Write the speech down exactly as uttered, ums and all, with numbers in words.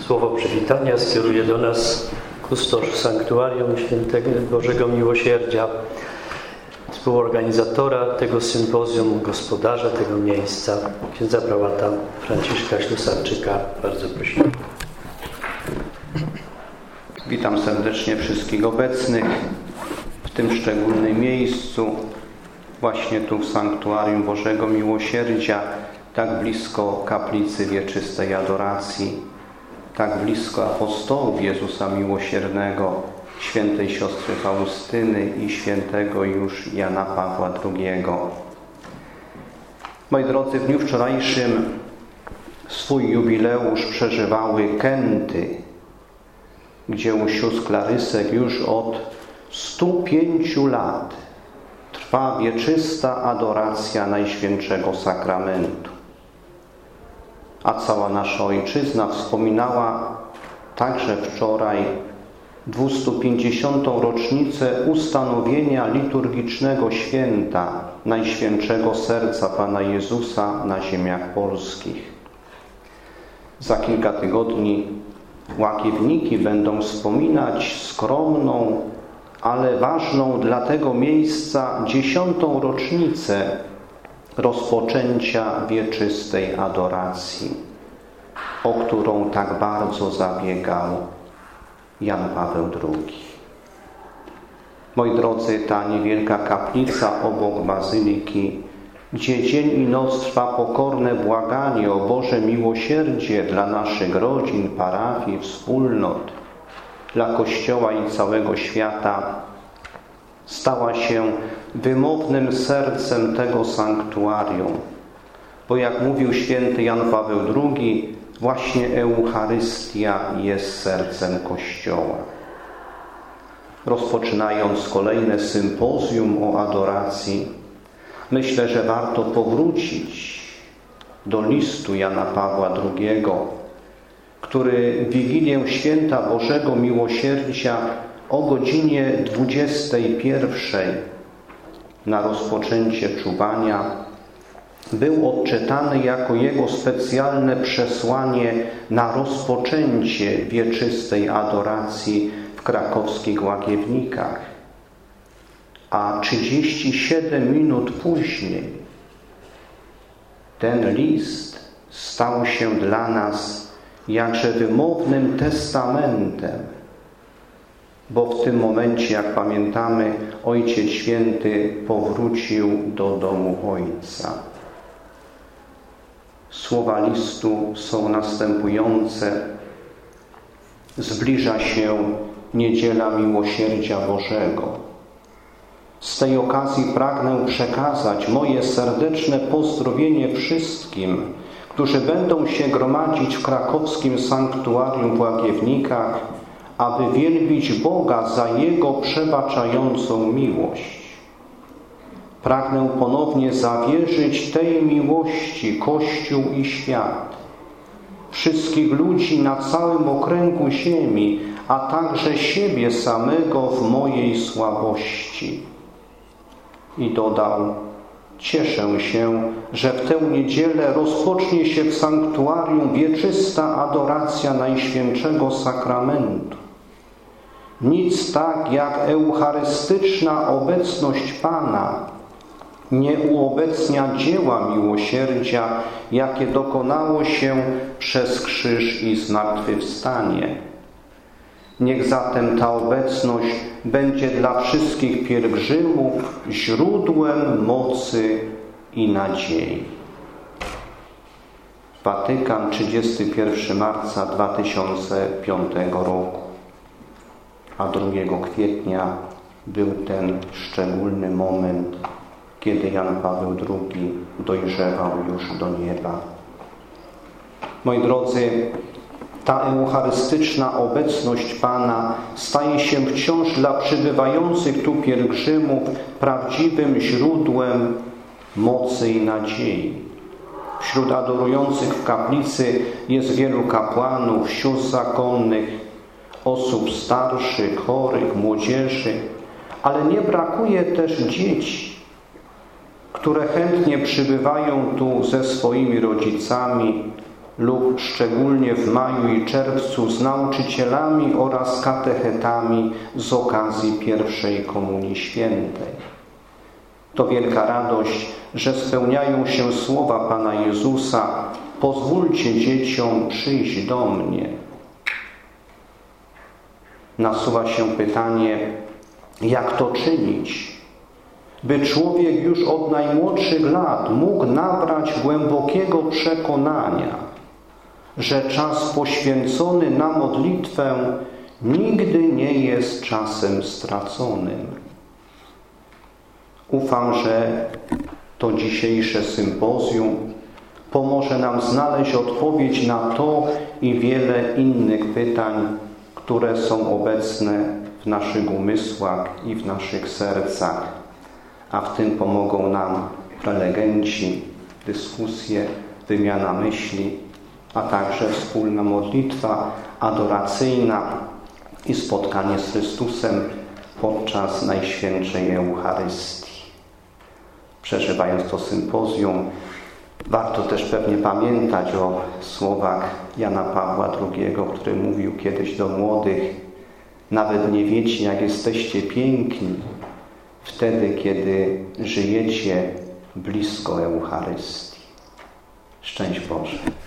Słowo przywitania skieruje do nas kustosz Sanktuarium Świętego Bożego Miłosierdzia, współorganizatora tego sympozjum, gospodarza tego miejsca, księdza prałata Franciszka Ślusarczyka. Bardzo prosimy. Witam serdecznie wszystkich obecnych w tym szczególnym miejscu, właśnie tu w Sanktuarium Bożego Miłosierdzia, tak blisko kaplicy wieczystej adoracji, tak blisko apostołów Jezusa Miłosiernego, świętej siostry Faustyny i świętego już Jana Pawła drugiego. Moi drodzy, w dniu wczorajszym swój jubileusz przeżywały Kęty, gdzie u sióstr Klarysek już od stu pięciu lat trwa wieczysta adoracja Najświętszego Sakramentu. A cała nasza ojczyzna wspominała także wczoraj dwustu pięćdziesiątą rocznicę ustanowienia liturgicznego święta Najświętszego Serca Pana Jezusa na ziemiach polskich. Za kilka tygodni łakiewniki będą wspominać skromną, ale ważną dla tego miejsca dziesiątą rocznicę rozpoczęcia wieczystej adoracji, o którą tak bardzo zabiegał Jan Paweł drugi. Moi drodzy, ta niewielka kaplica obok bazyliki, gdzie dzień i noc trwa pokorne błaganie o Boże miłosierdzie dla naszych rodzin, parafii, wspólnot, dla Kościoła i całego świata, stała się wymownym sercem tego sanktuarium. Bo jak mówił święty Jan Paweł drugi, właśnie Eucharystia jest sercem Kościoła. Rozpoczynając kolejne sympozjum o adoracji, myślę, że warto powrócić do listu Jana Pawła drugiego, który w Wigilię Święta Bożego Miłosierdzia o godzinie dwudziestej pierwszej na rozpoczęcie czuwania był odczytany jako jego specjalne przesłanie na rozpoczęcie wieczystej adoracji w krakowskich Łagiewnikach. A trzydzieści siedem minut później ten list stał się dla nas jakże wymownym testamentem, bo w tym momencie, jak pamiętamy, Ojciec Święty powrócił do domu Ojca. Słowa listu są następujące. Zbliża się Niedziela Miłosierdzia Bożego. Z tej okazji pragnę przekazać moje serdeczne pozdrowienie wszystkim, którzy będą się gromadzić w krakowskim sanktuarium w Łagiewnikach, aby wielbić Boga za Jego przebaczającą miłość. Pragnę ponownie zawierzyć tej miłości Kościół i świat, wszystkich ludzi na całym okręgu ziemi, a także siebie samego w mojej słabości. I dodał: cieszę się, że w tę niedzielę rozpocznie się w sanktuarium wieczysta adoracja Najświętszego Sakramentu. Nic tak jak eucharystyczna obecność Pana nie uobecnia dzieła miłosierdzia, jakie dokonało się przez krzyż i zmartwychwstanie. Niech zatem ta obecność będzie dla wszystkich pielgrzymów źródłem mocy i nadziei. Watykan, trzydziestego pierwszego marca dwa tysiące piątego roku. A drugiego kwietnia był ten szczególny moment, kiedy Jan Paweł drugi dojrzewał już do nieba. Moi drodzy, ta eucharystyczna obecność Pana staje się wciąż dla przybywających tu pielgrzymów prawdziwym źródłem mocy i nadziei. Wśród adorujących w kaplicy jest wielu kapłanów, sióstr zakonnych, osób starszych, chorych, młodzieży, ale nie brakuje też dzieci, które chętnie przybywają tu ze swoimi rodzicami, lub szczególnie w maju i czerwcu z nauczycielami oraz katechetami z okazji pierwszej Komunii Świętej. To wielka radość, że spełniają się słowa Pana Jezusa: pozwólcie dzieciom przyjść do mnie. Nasuwa się pytanie, jak to czynić, by człowiek już od najmłodszych lat mógł nabrać głębokiego przekonania, że czas poświęcony na modlitwę nigdy nie jest czasem straconym. Ufam, że to dzisiejsze sympozjum pomoże nam znaleźć odpowiedź na to i wiele innych pytań, które są obecne w naszych umysłach i w naszych sercach, a w tym pomogą nam prelegenci, dyskusje, wymiana myśli, a także wspólna modlitwa adoracyjna i spotkanie z Chrystusem podczas Najświętszej Eucharystii. Przeżywając to sympozjum, warto też pewnie pamiętać o słowach Jana Pawła drugiego, który mówił kiedyś do młodych: nawet nie wiecie, jak jesteście piękni wtedy, kiedy żyjecie blisko Eucharystii. Szczęść Boże.